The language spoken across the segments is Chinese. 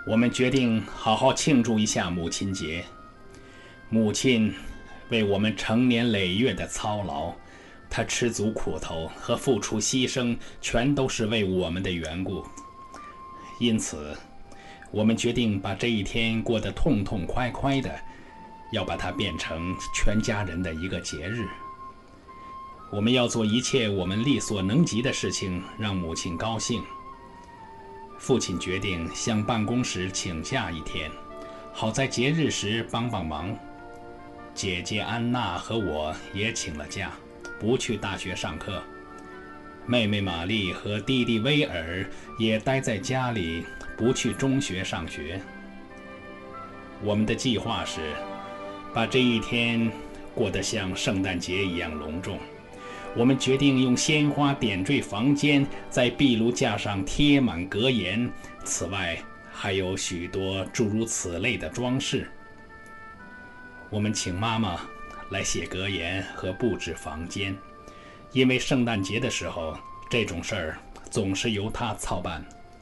我们决定好好庆祝一下母亲节。母亲为我们成年累月的操劳，她吃足苦头和付出牺牲，全都是为我们的缘故。因此，我们决定把这一天过得痛痛快快的，要把它变成全家人的一个节日。我们要做一切我们力所能及的事情，让母亲高兴。父亲决定向办公室请假一天，好在节日时帮帮忙。姐姐安娜和我也请了假，不去大学上课。妹妹玛丽和弟弟威尔也待在家里，不去中学上学。我们的计划是把这一天过得像圣诞节一样隆重。我们决定用鲜花点缀房间，在壁炉架上贴满格言，此外还有许多诸如此类的装饰。我们请妈妈来写格言和布置房间，因为圣诞节的时候这种事儿总是由她操办。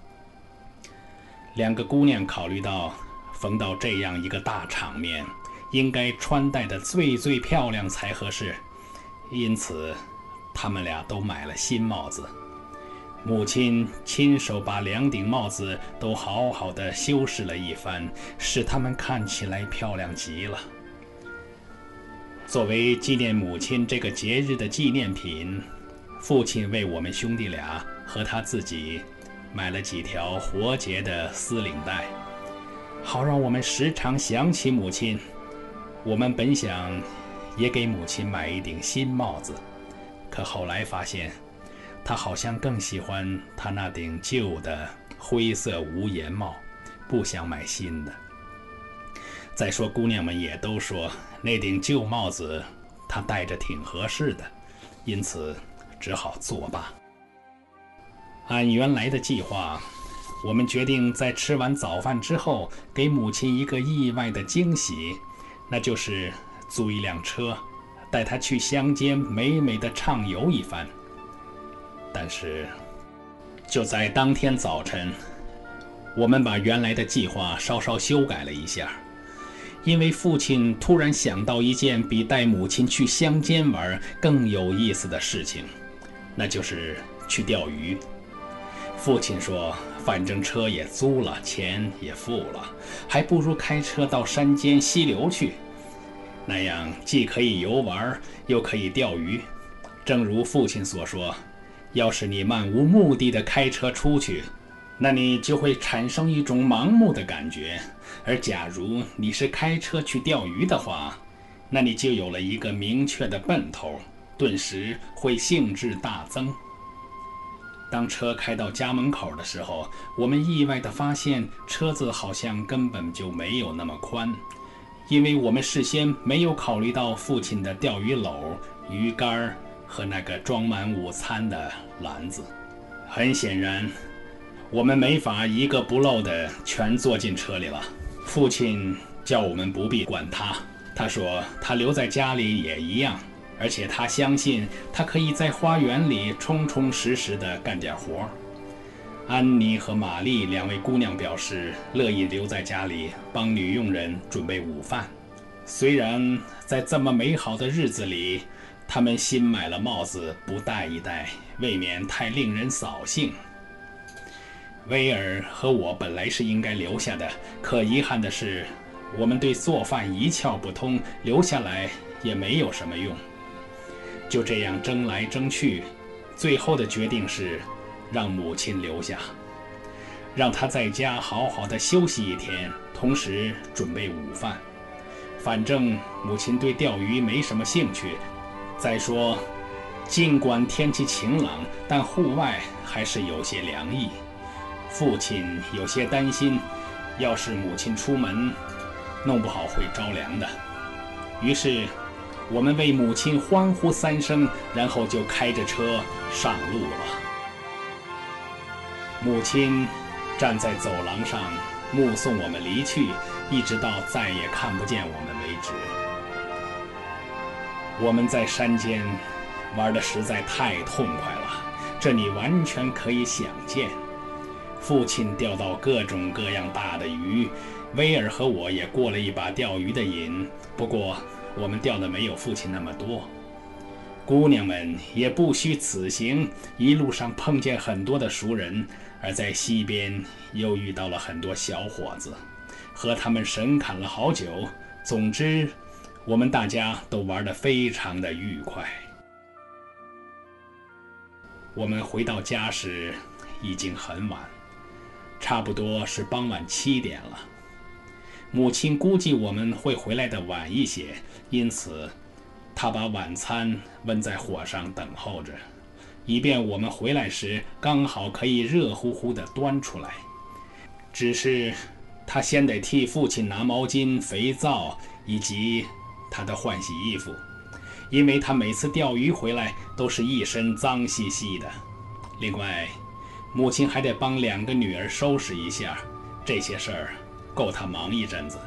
两个姑娘考虑到逢到这样一个大场面，应该穿戴得最漂亮才合适，因此他们俩都买了新帽子。母亲亲手把2顶帽子都好好的修饰了一番，使它们看起来漂亮极了。作为纪念母亲这个节日的纪念品，父亲为我们兄弟俩和他自己买了几条活结的丝领带，好让我们时常想起母亲。我们本想也给母亲买一顶新帽子，可后来发现她好像更喜欢她那顶旧的灰色无檐帽，不想买新的。再说姑娘们也都说那顶旧帽子她戴着挺合适的，因此只好作罢。按原来的计划，我们决定在吃完早饭之后给母亲一个意外的惊喜，那就是租一辆车带她去乡间美美的畅游一番。但是就在当天早晨，我们把原来的计划稍稍修改了一下，因为父亲突然想到一件比带母亲去乡间玩更有意思的事情，那就是去钓鱼。父亲说，反正车也租了，钱也付了，还不如开车到山间溪流去，那样既可以游玩，又可以钓鱼。正如父亲所说，要是你漫无目的的开车出去，那你就会产生一种盲目的感觉，而假如你是开车去钓鱼的话，那你就有了一个明确的奔头，顿时会兴致大增。当车开到家门口的时候，我们意外地发现车子好像根本就没有那么宽，因为我们事先没有考虑到父亲的钓鱼篓、鱼竿和那个装满午餐的篮子。很显然，我们没法一个不漏的全坐进车里了。父亲叫我们不必管他，他说他留在家里也一样，而且他相信他可以在花园里充充实实地干点活。安妮和玛丽2位姑娘表示乐意留在家里帮女佣人准备午饭。虽然在这么美好的日子里，他们新买了帽子不戴一戴，未免太令人扫兴。威尔和我本来是应该留下的，可遗憾的是，我们对做饭一窍不通，留下来也没有什么用。就这样争来争去，最后的决定是让母亲留下，让她在家好好的休息一天，同时准备午饭。反正母亲对钓鱼没什么兴趣，再说尽管天气晴朗，但户外还是有些凉意。父亲有些担心，要是母亲出门，弄不好会着凉的。于是我们为母亲欢呼3声，然后就开着车上路了。母亲站在走廊上目送我们离去，一直到再也看不见我们为止。我们在山间玩得实在太痛快了，这你完全可以想见。 父亲钓到各种各样大的鱼，威尔和我也过了一把钓鱼的瘾，不过我们钓的没有父亲那么多。姑娘们也不虚此行，一路上碰见很多的熟人，而在溪边又遇到了很多小伙子，和他们神侃了好久。总之，我们大家都玩得非常的愉快。我们回到家时已经很晚，差不多是傍晚7点了。母亲估计我们会回来的晚一些，因此她把晚餐温在火上等候着，以便我们回来时刚好可以热乎乎地端出来。只是她先得替父亲拿毛巾、肥皂以及他的换洗衣服，因为他每次钓鱼回来都是一身脏兮兮的。另外，母亲还得帮2个女儿收拾一下，这些事儿够他忙一阵子。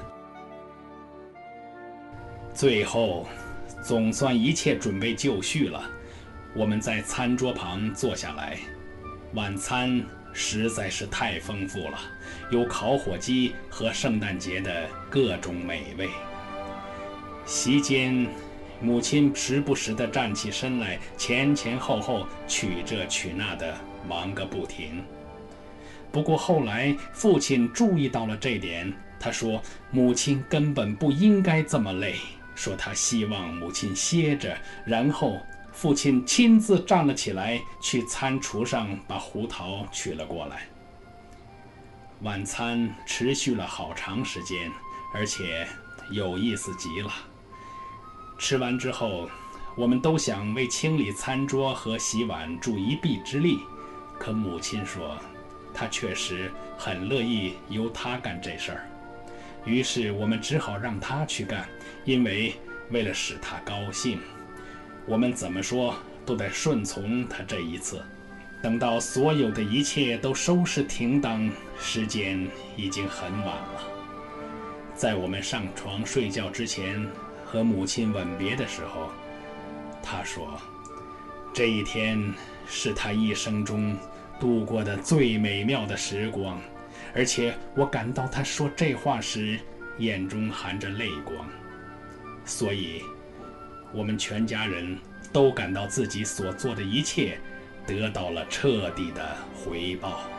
最后，总算一切准备就绪了，我们在餐桌旁坐下来。晚餐实在是太丰富了，有烤火鸡和圣诞节的各种美味。席间，母亲时不时地站起身来，前前后后取这取那的忙个不停。不过后来父亲注意到了这点，他说母亲根本不应该这么累，说他希望母亲歇着。然后父亲亲自站了起来，去餐橱上把胡桃取了过来。晚餐持续了好长时间，而且有意思极了。吃完之后，我们都想为清理餐桌和洗碗助一臂之力，可母亲说她确实很乐意由她干这事儿。于是我们只好让她去干，因为为了使她高兴，我们怎么说都得顺从她这一次。等到所有的一切都收拾停当，时间已经很晚了。在我们上床睡觉之前，和母亲吻别的时候，他说这一天是他一生中度过的最美妙的时光，而且我感到他说这话时眼中含着泪光。所以我们全家人都感到自己所做的一切得到了彻底的回报。